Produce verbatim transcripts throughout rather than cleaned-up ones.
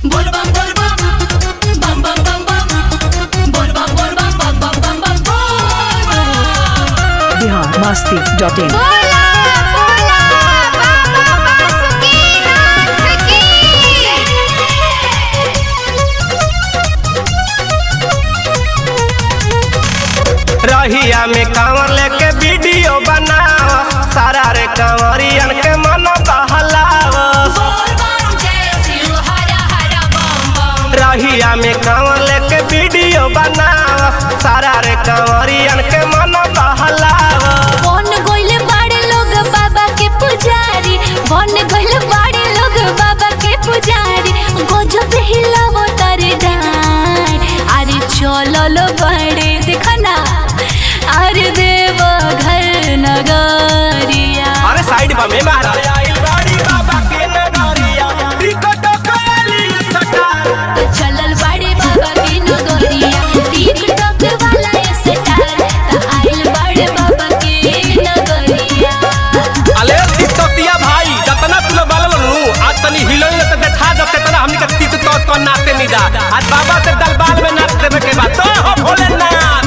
बिहार मस्ती डॉट इन। रहिया में कांवर लेके वीडियो बनावा, सारा रे कांवरियन के मन बहलावा। रहिया में कांवर लेके वीडियो बनावा, सारा रे कांवरियन के मन बहलावा। बन गइले बाड़े लोग बाबा के पुजारी, बन गइले बाड़े लोग बाबा के पुजारी, गजब हिलावो तारे डार। अरे चलो लो बड़े देखना, अरे देव घर नगरिया। अरे साइड बा में मारा आइल बाड़ी बाबा के नगरिया, टिकट काली सटा चलल बाड़े बाबा के नगरिया, टिकटॉक वाला स्टार आइल बाड़े बाबा के नगरिया। अले टिकटॉकिया भाई जतना तू लोग बाल नु आज तनी हिलोई त देखा जते तना हमनी के टिकटॉक को नाचते नहीं दा। आज बाबा से दरबार में नाच देवे के बाद तो हो भोलेनाथ।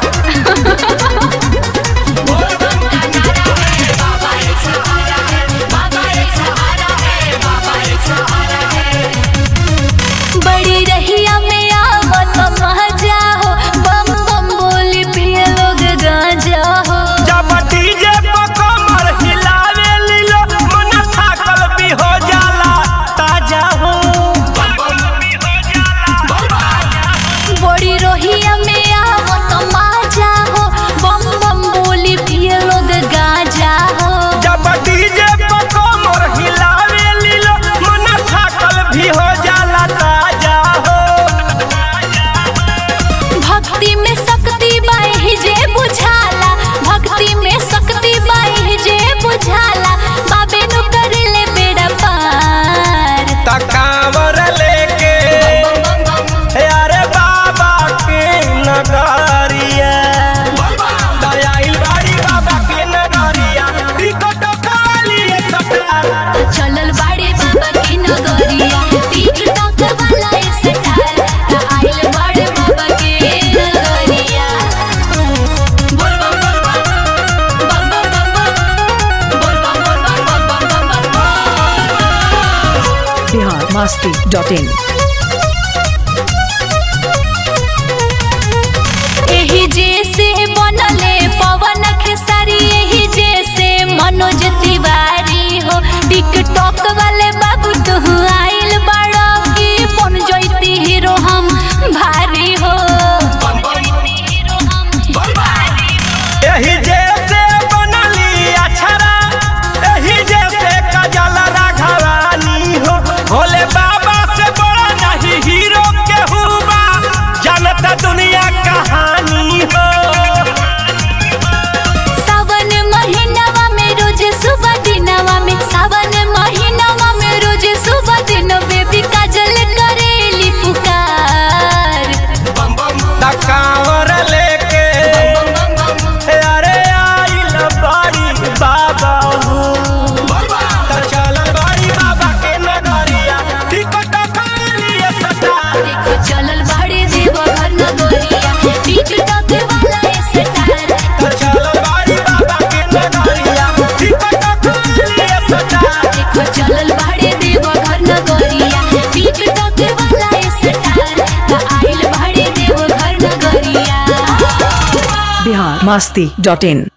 बड़ी रहिया में आवत मजा हो, बम बम बोली पिए लोग गांजा हो। जब डीजे पर कमर हिलावे लीलो, मन थाकल भी हो जाला ताजा हो। बड़ी रहिया में आवत मजा हो, बम बम बोली पिए लोग गांजा हो। जब डीजे पर कमर हिलावे लीलो, मन थाकल भी हो जाला ताजा हो। भक्ति में शक्ति बाई जे बुझाला, भक्ति में शक्ति बाई जे बुझाला, बाबे नु करले बेड़ा पार। तकावर लेके अरे बाबा के नगरिया, दयाल बाड़ी बाबा के नगरिया, टिकट काली सटा चलल बाड़े बाबा के नगरिया, टिकटॉक वाला स्टार आइल बाड़े बाबा के नगरिया। बोल बम बोल बम बम बम बम बोल बम बोल बम बम बम बम। बिहार मस्ती डॉट इन। एही जैसे बनले पवन खेसारी, एही जैसे मनोज तिवारी हो। टिकटॉक वाले बाबू तू आइल बाड़ा की बन जैती हीरो हम भारी हो। एही जैसे बनली अछरा, एही जैसे काजल राघवानी हो। भोले बाबा से बड़ा नहीं हीरो के हुआ, जानता दुनिया कहानी हो। सावन महीनावा में रोज सुबह दिनवा में, सावन महीनावा में रोज सुबह दिन बेबी काजल करेली पुकार। तकावर लेके अरे आइल बाड़ी बाबा हो। त चलल बाड़ी बाबा के नगरिया, टिकट काली सटा देखो चलल बाड़े देव घर नगरिया, टिकटॉक वाला स्टार। त चलल बाड़ी बाबा के नगरिया, टिकट काली सटा देखो चलल बाड़े देव घर नगरिया, टिकटॉक वाला स्टार आइल बाड़े देव घर नगरिया। बिहार मस्ती डॉट इन।